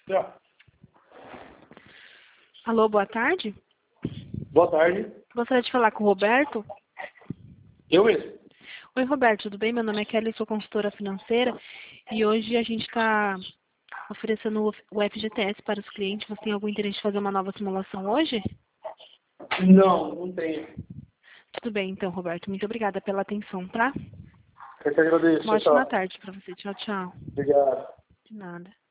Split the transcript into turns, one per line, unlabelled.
Já.
Alô, boa tarde.
Boa tarde.
Gostaria de falar com o Roberto.
Eu mesmo.
Oi, Roberto, tudo bem? Meu nome é Kelly, sou consultora financeira e hoje a gente está oferecendo o FGTS para os clientes. Você tem algum interesse em fazer uma nova simulação hoje?
Não tenho.
Tudo bem, então, Roberto. Muito obrigada pela atenção, tá?
Eu que agradeço.
Uma ótima
Tchau.
tarde para você. Tchau, tchau.
Obrigado.
De nada.